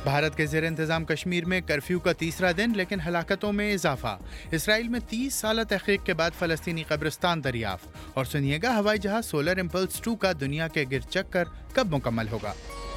بھارت کے زیر انتظام کشمیر میں کرفیو کا تیسرا دن، لیکن ہلاکتوں میں اضافہ۔ اسرائیل میں 30 سالہ تحقیق کے بعد فلسطینی قبرستان دریافت۔ اور سنیے گا، ہوائی جہاز سولر امپلس 2 کا دنیا کے گرد چکر کب مکمل ہوگا؟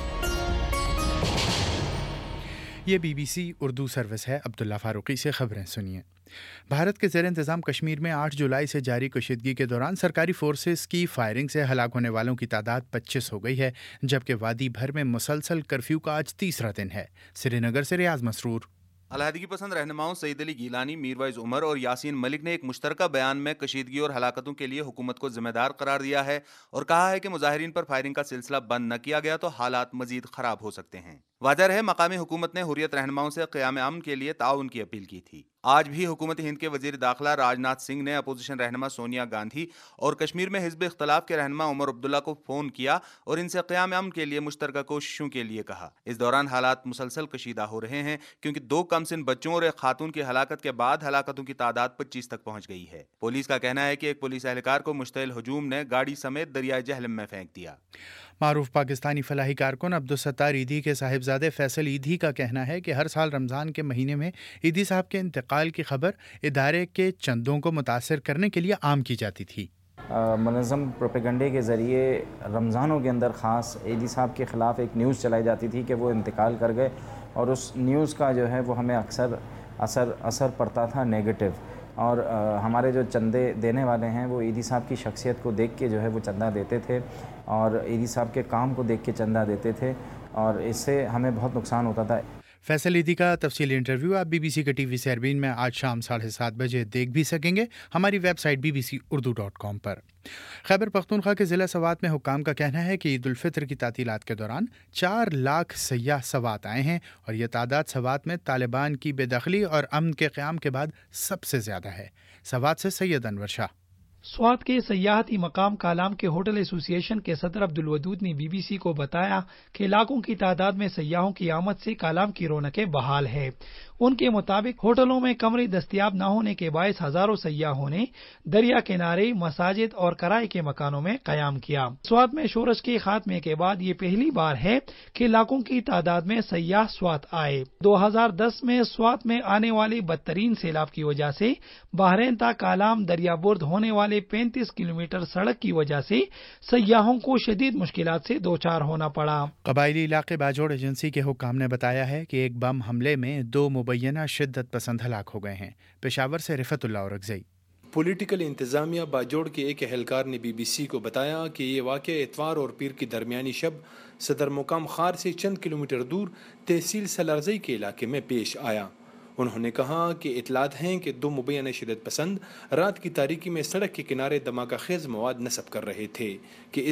یہ B B C Urdu service ہے۔ عبداللہ فاروقی سے خبریں سنیے۔ بھارت کے زیر انتظام کشمیر میں 8 جولائی سے جاری کشیدگی کے دوران سرکاری فورسز کی فائرنگ سے ہلاک ہونے والوں کی تعداد 25 ہو گئی ہے، جبکہ وادی بھر میں مسلسل کرفیو کا آج تیسرا دن ہے۔ سری نگر سے ریاض مسرور۔ علیحدگی پسند رہنماؤں سعید علی گیلانی، میروائز عمر اور یاسین ملک نے ایک مشترکہ بیان میں کشیدگی اور ہلاکتوں کے لیے حکومت کو ذمہ دار قرار دیا ہے اور کہا ہے کہ مظاہرین پر فائرنگ کا سلسلہ بند نہ کیا گیا تو حالات مزید خراب ہو سکتے ہیں۔ واضح رہے، مقامی حکومت نے حریت رہنماؤں سے قیام امن کے لیے تعاون کی اپیل کی تھی۔ آج بھی حکومت ہند کے وزیر داخلہ راج ناتھ سنگھ نے اپوزیشن رہنما سونیا گاندھی اور کشمیر میں حزب اختلاف کے رہنما عمر عبداللہ کو فون کیا اور ان سے قیام امن کے لیے مشترکہ کوششوں کے لیے کہا۔ اس دوران حالات مسلسل کشیدہ ہو رہے ہیں، کیونکہ 2 کم سن بچوں اور ایک خاتون کی ہلاکت کے بعد ہلاکتوں کی تعداد 25 تک پہنچ گئی ہے۔ پولیس کا کہنا ہے کہ ایک پولیس اہلکار کو مشتعل ہجوم نے گاڑی سمیت دریائے جہلم میں پھینک دیا۔ معروف پاکستانی فلاحی کارکن عبدالستار ایدھی کے صاحبزادے فیصل ایدھی کا کہنا ہے کہ ہر سال رمضان کے مہینے میں ایدھی صاحب کے انتقال کی خبر ادارے کے چندوں کو متاثر کرنے کے لیے عام کی جاتی تھی۔ منظم پروپیگنڈے کے ذریعے رمضانوں کے اندر خاص ایدھی صاحب کے خلاف ایک نیوز چلائی جاتی تھی کہ وہ انتقال کر گئے، اور اس نیوز کا جو ہے وہ ہمیں اکثر اثر پڑتا تھا نیگیٹو، اور ہمارے جو چندے دینے والے ہیں وہ ایدھی صاحب کی شخصیت کو دیکھ کے جو ہے وہ چندہ دیتے تھے، اور ایدھی صاحب کے کام کو دیکھ کے چندہ دیتے تھے، اور اس سے ہمیں بہت نقصان ہوتا تھا۔ فیصل ایدھی کا تفصیلی انٹرویو آپ بی بی سی کے ٹی وی سیربین میں آج شام 7:30 بجے دیکھ بھی سکیں گے، ہماری ویب سائٹ bbc.urdu.com پر۔ خیبر پختونخوا کے ضلع سوات میں حکام کا کہنا ہے کہ عید الفطر کی تعطیلات کے دوران 4 لاکھ سیاح سوات آئے ہیں، اور یہ تعداد سوات میں طالبان کی بے دخلی اور امن کے قیام کے بعد سب سے زیادہ ہے۔ سوات سے سید انور شاہ۔ سوات کے سیاحتی مقام کالام کے ہوٹل ایسوسی ایشن کے صدر عبدالودود نے بی بی سی کو بتایا کہ علاقوں کی تعداد میں سیاحوں کی آمد سے کالام کی رونقیں بحال ہے۔ ان کے مطابق ہوٹلوں میں کمرے دستیاب نہ ہونے کے باعث ہزاروں سیاحوں نے دریا کنارے، مساجد اور کرائے کے مکانوں میں قیام کیا۔ سوات میں شورش کے خاتمے کے بعد یہ پہلی بار ہے کہ علاقوں کی تعداد میں سیاح سوات آئے۔ 2010 میں سوات میں آنے والے بدترین سیلاب کی وجہ سے بحرین تا کالام دریا برد ہونے والے 35 کلومیٹر سڑک کی وجہ سے سیاحوں کو شدید مشکلات سے دوچار ہونا پڑا۔ قبائلی علاقے باجوڑ ایجنسی کے حکام نے بتایا ہے کہ ایک بم حملے میں 2 مبینہ شدت پسند ہلاک ہو گئے ہیں۔ پشاور سے رفعت اللہ اورکزئی۔ پولیٹیکل انتظامیہ باجوڑ کے ایک اہلکار نے بی بی سی کو بتایا کہ یہ واقعہ اتوار اور پیر کی درمیانی شب صدر مقام خار سے چند کلومیٹر دور تحصیل سلارزئی کے علاقے میں پیش آیا۔ انہوں نے کہا کہ اطلاعات ہیں کہ 2 مبینہ شدت پسند رات کی تاریکی میں سڑک کے کنارے دھماکہ خیز مواد نصب کر رہے تھے کہ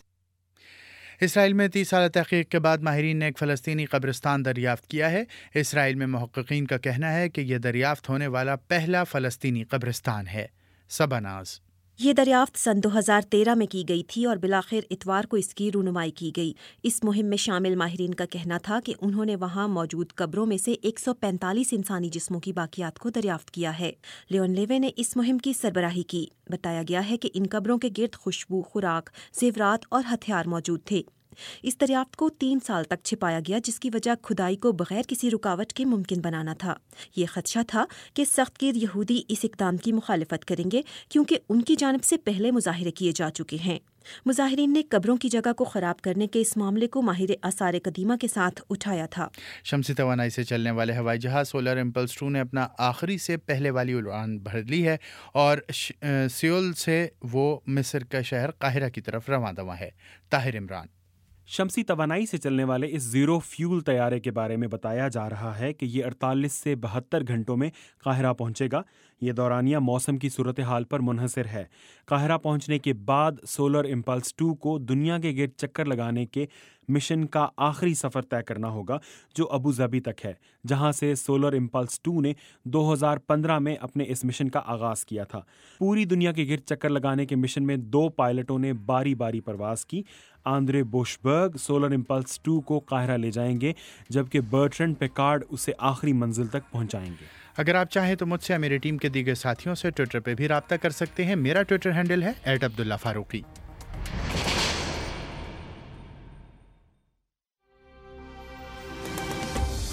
اسرائیل میں 30 سالہ تحقیق کے بعد ماہرین نے ایک فلسطینی قبرستان دریافت کیا ہے۔ اسرائیل میں محققین کا کہنا ہے کہ یہ دریافت ہونے والا پہلا فلسطینی قبرستان ہے۔ سباناز۔ یہ دریافت سن 2013 میں کی گئی تھی اور بالآخر اتوار کو اس کی رونمائی کی گئی۔ اس مہم میں شامل ماہرین کا کہنا تھا کہ انہوں نے وہاں موجود قبروں میں سے 145 انسانی جسموں کی باقیات کو دریافت کیا ہے۔ لیون لیوے نے اس مہم کی سربراہی کی۔ بتایا گیا ہے کہ ان قبروں کے گرد خوشبو، خوراک، زیورات اور ہتھیار موجود تھے۔ اس دریافت کو 3 سال تک چھپایا گیا، جس کی وجہ کھدائی کو بغیر کسی رکاوٹ کے ممکن بنانا تھا۔ یہ خدشہ تھا کہ سخت گیر یہودی اس اقدام کی مخالفت کریں گے، کیونکہ ان کی جانب سے پہلے مظاہرے کیے جا چکے ہیں۔ مظاہرین نے قبروں کی جگہ کو خراب کرنے کے اس معاملے کو ماہر آثار قدیمہ کے ساتھ اٹھایا تھا۔ شمسی توانائی سے چلنے والے ہوائی جہاز سولر امپلس 2 نے اپنا آخری سے پہلے والی اڑان بھر لی ہے، اور سیول سے وہ مصر کا شہر قاہرہ کی طرف رواں دواں ہے۔ طاہر عمران۔ شمسی توانائی سے چلنے والے اس زیرو فیول طیارے کے بارے میں بتایا جا رہا ہے کہ یہ 48 سے 72 گھنٹوں میں قاہرہ پہنچے گا۔ یہ دورانیہ موسم کی صورتحال پر منحصر ہے۔ قاہرہ پہنچنے کے بعد سولر امپلس 2 کو دنیا کے گرد چکر لگانے کے مشن کا آخری سفر طے کرنا ہوگا، جو ابو ظبی تک ہے، جہاں سے سولر امپلس 2 نے 2015 میں اپنے اس مشن کا آغاز کیا تھا۔ پوری دنیا کے گرد چکر لگانے کے مشن میں 2 پائلٹوں نے باری باری پرواز کی۔ آندرے بوشبرگ سولر امپلس 2 کو قاہرہ لے جائیں گے، جبکہ برٹرنڈ پیکارڈ اسے آخری منزل تک پہنچائیں گے۔ اگر آپ چاہیں تو مجھ سے یا میری ٹیم کے دیگر ساتھیوں سے ٹویٹر پہ بھی رابطہ کر سکتے ہیں۔ میرا ٹویٹر ہینڈل ہے @عبداللہ فاروقی۔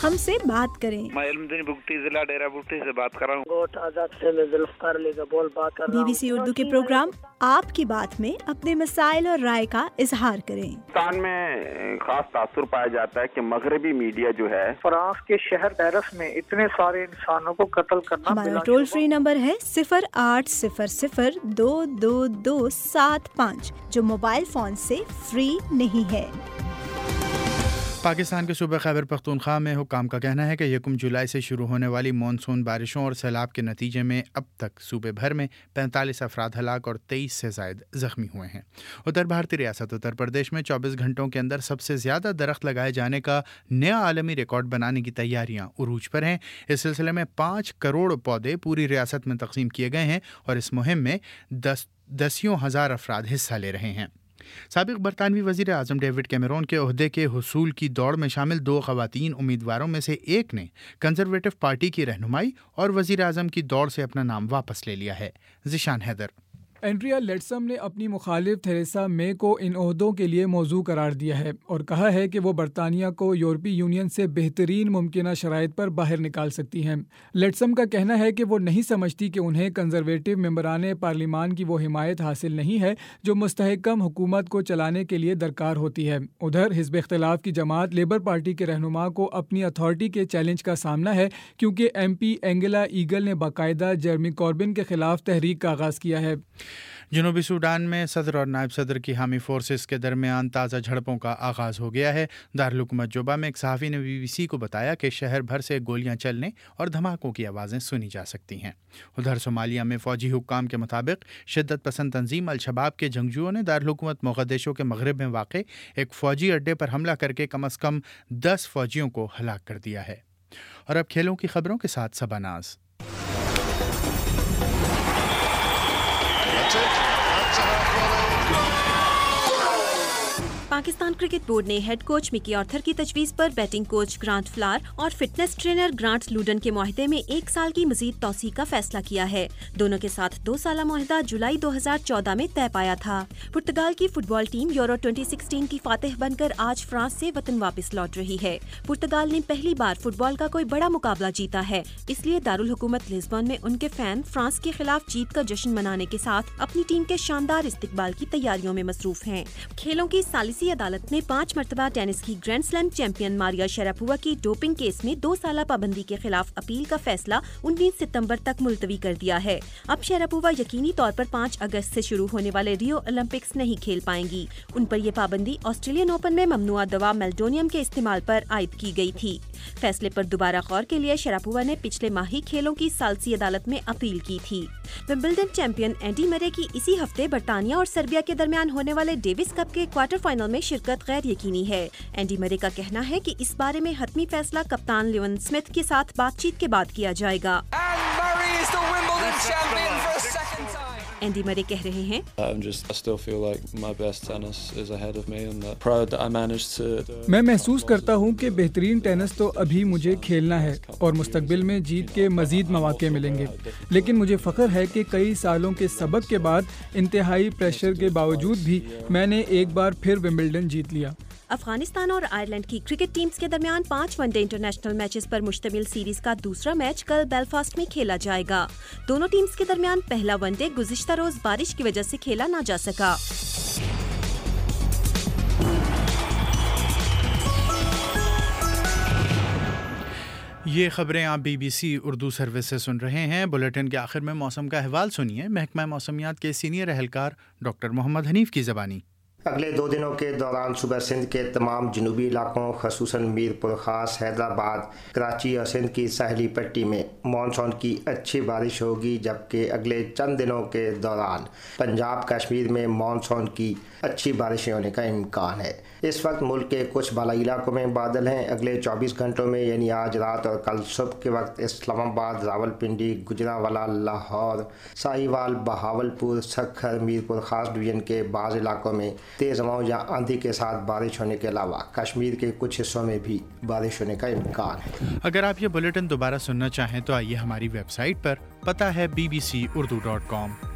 ہم سے بات کریں۔ میں علم دین بگٹی ضلع ڈیرہ بگٹی سے بات کر رہا ہوں۔ گوٹ آزاد سے میں ذوالفقار علی کا بول بات کر رہا ہوں۔ BBC اردو کے پروگرام آپ کی بات میں اپنے مسائل اور رائے کا اظہار کریں۔ پاکستان میں خاص تاثر پایا جاتا ہے کہ مغربی میڈیا جو ہے فرانس کے شہر پیرس میں اتنے سارے انسانوں کو قتل کرنا۔ ہمارا ٹول فری نمبر ہے 0800-222-75 جو موبائل فون سے فری نہیں ہے۔ پاکستان کے صوبہ خیبر پختونخوا میں حکام کا کہنا ہے کہ 1 جولائی سے شروع ہونے والی مانسون بارشوں اور سیلاب کے نتیجے میں اب تک صوبے بھر میں 45 افراد ہلاک اور 23 سے زائد زخمی ہوئے ہیں۔ اتر بھارتی ریاست اتر پردیش میں 24 گھنٹوں کے اندر سب سے زیادہ درخت لگائے جانے کا نیا عالمی ریکارڈ بنانے کی تیاریاں عروج پر ہیں۔ اس سلسلے میں 5 کروڑ پودے پوری ریاست میں تقسیم کیے گئے ہیں اور اس مہم میں دسیوں ہزار افراد حصہ لے رہے ہیں۔ سابق برطانوی وزیر اعظم ڈیوڈ کیمرون کے عہدے کے حصول کی دوڑ میں شامل 2 خواتین امیدواروں میں سے ایک نے کنزرویٹو پارٹی کی رہنمائی اور وزیر اعظم کی دوڑ سے اپنا نام واپس لے لیا ہے۔ ذیشان حیدر۔ اینڈریا لیٹسم نے اپنی مخالف تھریسا مے کو ان عہدوں کے لیے موزوں قرار دیا ہے اور کہا ہے کہ وہ برطانیہ کو یورپی یونین سے بہترین ممکنہ شرائط پر باہر نکال سکتی ہیں۔ لیٹسم کا کہنا ہے کہ وہ نہیں سمجھتی کہ انہیں کنزرویٹو ممبران پارلیمان کی وہ حمایت حاصل نہیں ہے جو مستحکم حکومت کو چلانے کے لیے درکار ہوتی ہے۔ ادھر حزب اختلاف کی جماعت لیبر پارٹی کے رہنما کو اپنی اتھارٹی کے چیلنج کا سامنا ہے کیونکہ ایم پی اینگلا ایگل نے باقاعدہ جیرمی کوربن کے خلاف تحریک کا آغاز کیا ہے۔ جنوبی سوڈان میں صدر اور نائب صدر کی حامی فورسز کے درمیان تازہ جھڑپوں کا آغاز ہو گیا ہے۔ دارالحکومت جوبا میں ایک صحافی نے BBC کو بتایا کہ شہر بھر سے گولیاں چلنے اور دھماکوں کی آوازیں سنی جا سکتی ہیں۔ ادھر صومالیہ میں فوجی حکام کے مطابق شدت پسند تنظیم الشباب کے جنگجوؤں نے دارالحکومت موغدیشو کے مغرب میں واقع ایک فوجی اڈے پر حملہ کر کے کم از کم 10 فوجیوں کو ہلاک کر دیا ہے۔ اور اب کھیلوں کی خبروں کے ساتھ صبا ناز۔ پاکستان کرکٹ بورڈ نے ہیڈ کوچ مکی آرتھر کی تجویز پر بیٹنگ کوچ گرانٹ فلار اور فٹنس ٹرینر گرانٹ لوڈن کے معاہدے میں 1 سال کی مزید توسیع کا فیصلہ کیا ہے۔ دونوں کے ساتھ 2 سالہ معاہدہ جولائی 2014 میں طے پایا تھا۔ پرتگال کی فٹ بال ٹیم یورو 2016 کی فاتح بن کر آج فرانس سے وطن واپس لوٹ رہی ہے۔ پرتگال نے پہلی بار فٹ بال کا کوئی بڑا مقابلہ جیتا ہے، اس لیے دارالحکومت لزبن میں ان کے فین فرانس کے خلاف جیت کا جشن منانے کے ساتھ اپنی ٹیم کے شاندار استقبال کی تیاریوں میں مصروف ہیں۔ کھیلوں کی ثالثی عدالت نے 5 مرتبہ ٹینس کی گرینڈ سلیم چیمپئن ماریا شراپووا کی ڈوپنگ کیس میں 2 سالہ پابندی کے خلاف اپیل کا فیصلہ 19 ستمبر تک ملتوی کر دیا ہے۔ اب شراپووا یقینی طور پر 5 اگست سے شروع ہونے والے ریو اولمپکس نہیں کھیل پائیں گی۔ ان پر یہ پابندی آسٹریلین اوپن میں ممنوعہ دوا میلڈونیم کے استعمال پر عائد کی گئی تھی۔ فیصلے پر دوبارہ غور کے لیے شراپووا نے پچھلے ماہ ہی کھیلوں کی ثالثی عدالت میں اپیل کی تھی۔ ومبلڈن چیمپئن اینڈی مرے کی اسی ہفتے برطانیہ اور سربیا کے درمیان ہونے والے ڈیوس کپ کے کوارٹر فائنل میں شرکت غیر یقینی ہے۔ اینڈی مرے کا کہنا ہے کہ اس بارے میں حتمی فیصلہ کپتان لیون سمتھ کے ساتھ بات چیت کے بعد کیا جائے گا۔ اینڈی مرے کہہ رہے ہیں میں محسوس کرتا ہوں کہ بہترین ٹینس تو ابھی مجھے کھیلنا ہے اور مستقبل میں جیت کے مزید مواقع ملیں گے، لیکن مجھے فخر ہے کہ کئی سالوں کے سبق کے بعد انتہائی پریشر کے باوجود بھی میں نے ایک بار پھر ومبلڈن جیت لیا۔ افغانستان اور آئرلینڈ کی کرکٹ ٹیمز کے درمیان 5 ون ڈے انٹرنیشنل میچز پر مشتمل سیریز کا دوسرا میچ کل بیلفاسٹ میں کھیلا جائے گا۔ دونوں ٹیمز کے درمیان پہلا ون ڈے گزشتہ روز بارش کی وجہ سے کھیلا نہ جا سکا۔ یہ خبریں آپ BBC اردو سروس سے سن رہے ہیں۔ بلیٹن کے آخر میں موسم کا احوال سنیے محکمہ موسمیات کے سینئر اہلکار ڈاکٹر محمد حنیف کی زبانی۔ اگلے 2 دنوں کے دوران صوبہ سندھ کے تمام جنوبی علاقوں خصوصاً میرپور خاص، حیدرآباد، کراچی اور سندھ کی ساحلی پٹی میں مانسون کی اچھی بارش ہوگی، جبکہ اگلے چند دنوں کے دوران پنجاب کشمیر میں مانسون کی اچھی بارشیں ہونے کا امکان ہے۔ اس وقت ملک کے کچھ بالائی علاقوں میں بادل ہیں۔ اگلے 24 گھنٹوں میں یعنی آج رات اور کل صبح کے وقت اسلام آباد، راولپنڈی، گجرانوالہ، لاہور، ساہیوال، بہاولپور، سکھر، میرپور خاص ڈویژن کے بعض علاقوں میں تیز ہواؤں یا آندھی کے ساتھ بارش ہونے کے علاوہ کشمیر کے کچھ حصوں میں بھی بارش ہونے کا امکان ہے۔ اگر آپ یہ بلیٹن دوبارہ سننا چاہیں تو آئیے ہماری ویب سائٹ پر، پتہ ہے bbcurdu.com۔